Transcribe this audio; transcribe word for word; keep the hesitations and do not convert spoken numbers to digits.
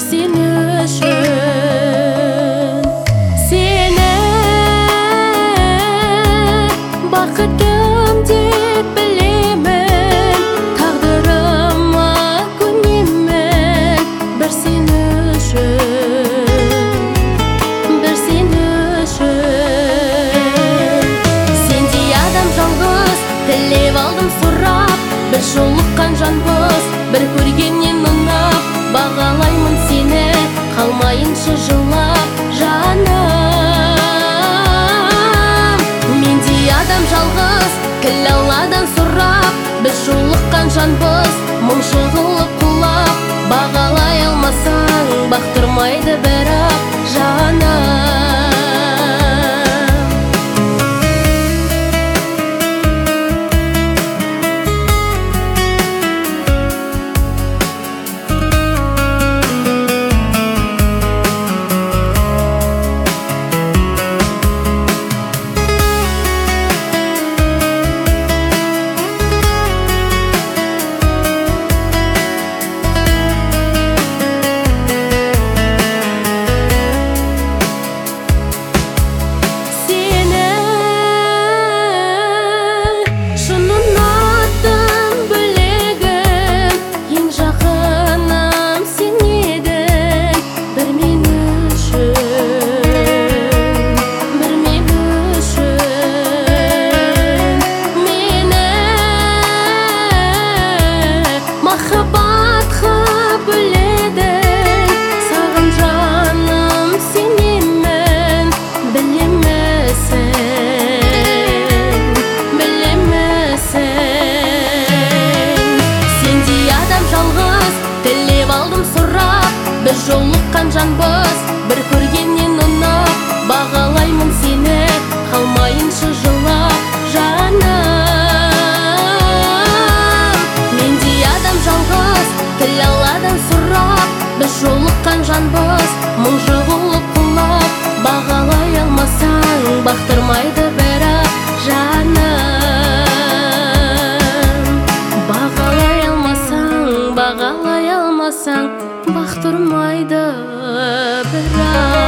сен үшін. Сені бақытым деп білемін, тағдырыма көнемін. Бір сен үшін, бір сен үшін. Сендей адам жалғыз тілеп алдым сұрап, бір жолыққан жанбыз, бір көргеннен ұнап. Бағалаймын сені, қалмайыншы жылап жаным. Мендей адам жалғыз кіл алладан сұрап, біз жолыққан жанбыз, мың жығылып құлап. Бағалай алмасаң бақтырмайды бірақ жаным. Біз жолыққан жанбыз, бір көргеннен ұнап. Бағалаймын сені, қалмайыншы жылап жаным. Мендей адам жалғыз тіл алладан сұрап, біз жолыққан жанбыз, мың жығылып құлап. Бағалай алмасаң бақтырмайды бірақ жаным. Бағалай алмасаң, бағалай алмасаң бақтырмайды бірақ